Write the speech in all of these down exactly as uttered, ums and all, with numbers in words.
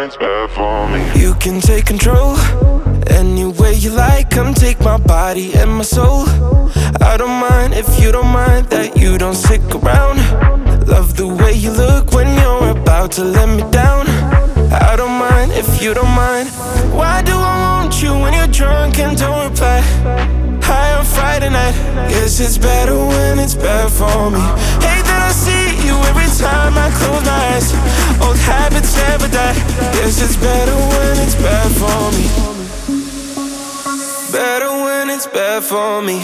it's bad for me. You can take control any way you like. Come take my body and my soul. I don't mind if you don't mind that you don't stick around. Love the way you look when you're about to let me down. I don't mind if you don't mind. Why do I want you when you're drunk and don't reply? High on Friday night. Yes, it's better when it's bad for me. Hate that I see you every time I close my eyes. Old habits never die. Yes, it's better when it's bad for me. Better when it's bad for me.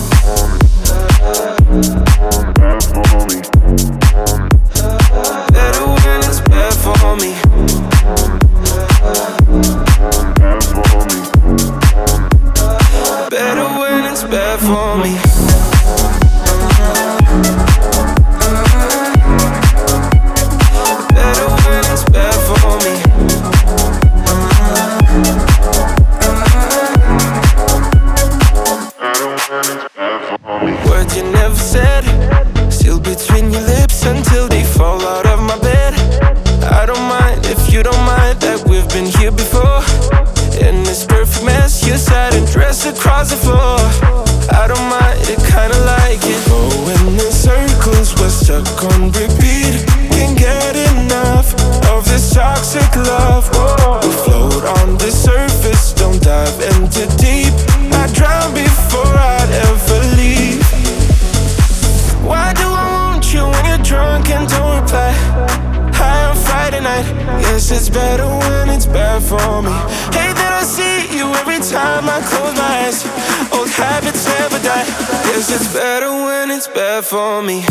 Bad for me. Better when it's bad for me. Bad for me. Better when it's bad for me. Better when it's bad for me. Words you never said, still between your lips until they fall out of my bed. I don't mind if you don't mind that we've been here before. In this perfect mess, you sat and dressed across the floor. I don't mind it, kinda like it. Oh, when the circles were stuck on repeat. Can't get enough of this toxic love. We float on the surface, don't dive into deep. I drown before I'd ever leave. Why do I want you when you're drunk and don't reply? High on Friday night. Yes, it's better when it's bad for me. Hate that I see you every time I close my eyes. Old habits never die. Yes, it's better when it's bad for me.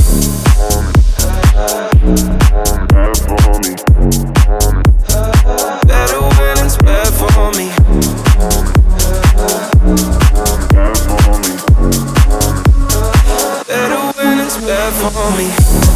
Bad for me. Better when it's bad for me. Bad for me. Better when it's bad for me.